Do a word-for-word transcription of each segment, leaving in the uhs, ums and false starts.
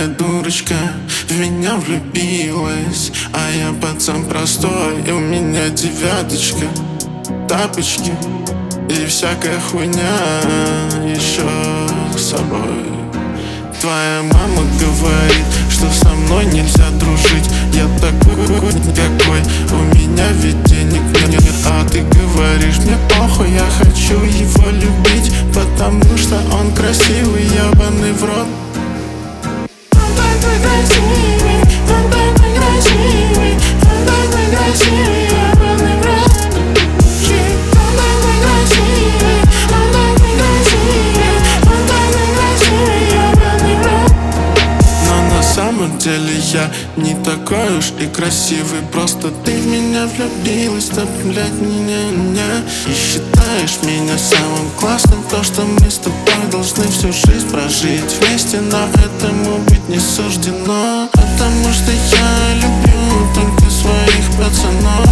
такая дурочка в меня влюбилась, а я пацан простой, и у меня девяточка, тапочки и всякая хуйня еще с собой. Твоя мама говорит, что со мной нельзя дружить. Я такой, какой, у меня ведь денег нет. А ты говоришь, мне похуй, я хочу его любить, потому что он красивый, ебаный в рот. Он такой красивый, он такой красивый, он такой красивый, ебаный в рот. Он такой красивый, он такой красивый, он такой красивый, ебаный в рот. Но на самом деле я не такой уж и красивый, просто ты в меня влюбилась, да, блядь, меня-меня. И считаешь меня самым классным, то, что мы с тобой должны всю жизнь прожить вместе, но этому быть не суждено, потому что я люблю только своих пацанов.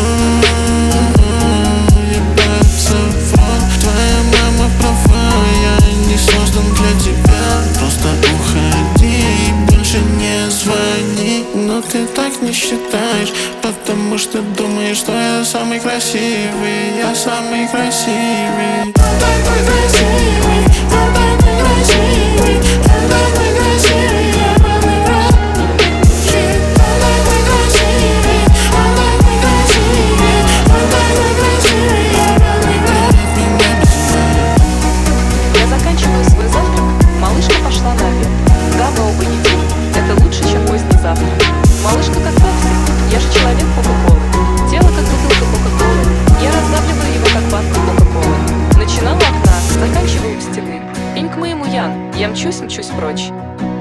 Ебаться в рот. Твоя мама права, я не создан для тебя. Просто уходи и больше не звони. Но ты так не считаешь, потому что думаешь, что я самый красивый, я самый красивый. Он такой красивый, он такой красивый, он такой красивый, ебаный в рот. Он такой красивый, он такой красивый, он такой красивый, ебаный в рот. Я заканчиваю свой завтрак, малышка пошла наверх. Да, мы оба едим, это лучше, чем поздний завтрак. Малышка как Пепси, я же человек Кока-Колы. Тело как бутылка Кока-Колы, я раздавливаю его как банку Кока-Колы. Начинаю у окна, заканчиваю у стены. Пень к моему Ян, я мчусь, мчусь прочь.